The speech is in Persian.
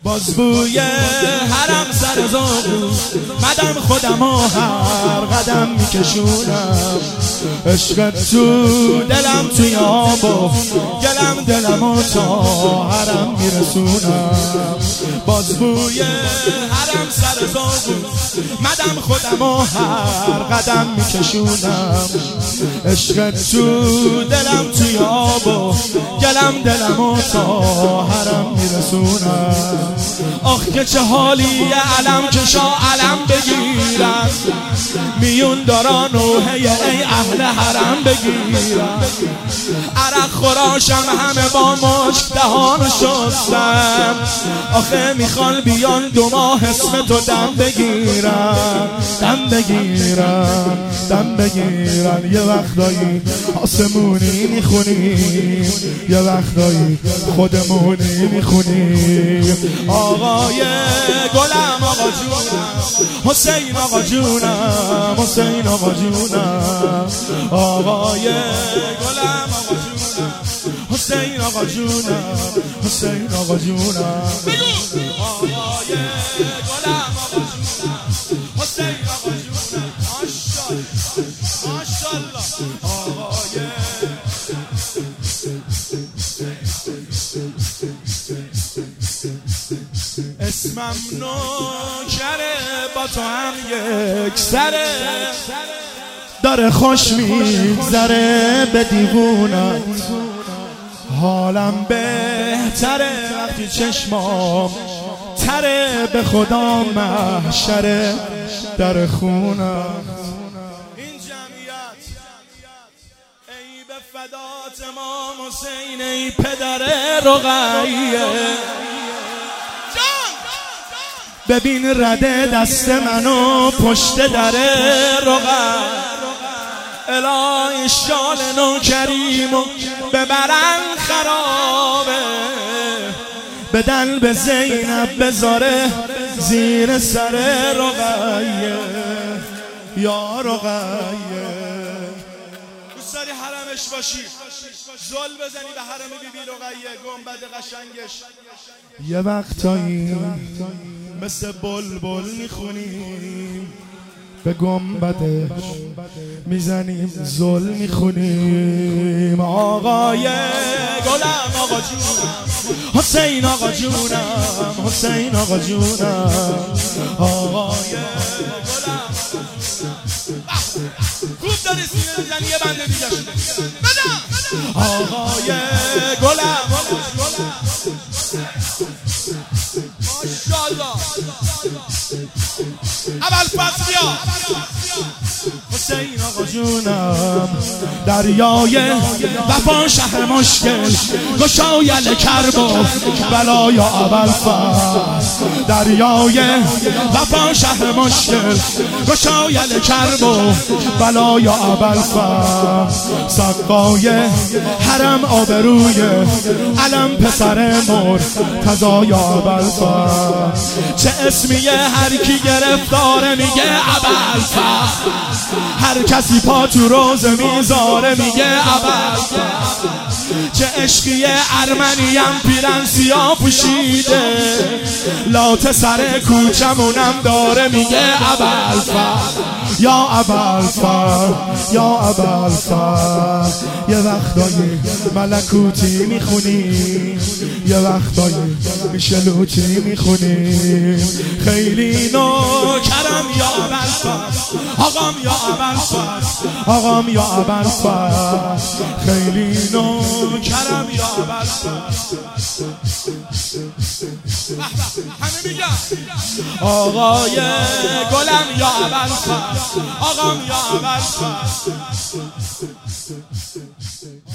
باز بوی حرم سر زاغو مدم خودمو هر قدم میکشونم. عشق تو دلم توی آب و گلم دلمو تا حرم میرسونم. باز بوی حرم سر زاغو مدم خودمو هر قدم میکشونم. عشق تو دلم توی آب و گلم دلمو تا حرم میرسونم. آخ که چه حالی علم کشا علم بگیرن، میون دارا نوحه ای اهل حرم بگیرن. عرق خوراشم همه با مشک دهانو شستم. آخه میخوان بیان 2 ماه اسم تو دم بگیرن، دم بگیرن، دم بگیرن. یه وقتایی آسمونی میخونیم، یه وقتایی خودمونی میخونیم. آقای گلم آقا جونم، حسین آقا جونم، حسین آقا جونم. آقای گلم آقا جونم، حسین آقا جونم، حسین آقا جونم. آقای گلم آقا جونم، حسین آقا جونم. ماشاءالله ماشاءالله. آقای اسمم نوکره با تو هم یک سره، داره خوش میگذره به دیوونم. حالم بهتره وقتی چشمام تره، به خدا محشره در خونم. این جمعیت ای به فدات امام حسین، ای پدر رقیه. ببین رده دست منو پشت در رقیه. الهی شال نوکریمو ببرن خرابه، بدن به زینب بذاره زیر سر رقیه. یا رقیه دوست داری حرمش باشی، زل بزنی به حرم بیبی رقیه، گنبد قشنگش. یه وقتایی مثل بلبل میخونیم، به گنبدش میزنیم زل میخونیم. آقای گلم آقا جونم، حسین آقا جونم، حسین آقا جونم. آقای گلم خوب داری سینه بزنی، یه بنده دیگه شده بدم. آقای گلم ماشاءالله. اول فصل بیا حسین آقا جونم. دریای وفا شهر مشکل، گشایل کرب و بلای اول فصل. دریای وفا شهر مشکل، گشایل کرب و بلای اول فصل. سقای حرم آبروی علم پسر مرتضای اول فصل. چه اسمیه هر کی گرفتاره میگه اول فصل، هر کسی پا تو روز میذاره میگه اول فصل. چه عشقیه ارمنیم پیرن سیاه پوشیده، لات سر کوچمونم داره میگه اول فصل. یا اول فصل، یا اول فصل. یه وقتایی ملکوتی میخونیم، یه وقتایی میشلوتی میخونیم. خیلی نوکرم یا اول فصل، آقام یا اول فصل، آقام یا اول فصل. خیلی نوکرم یا اول فصل. همه میگن آقای گلم یا اول فصل، آقام یا اول فصل.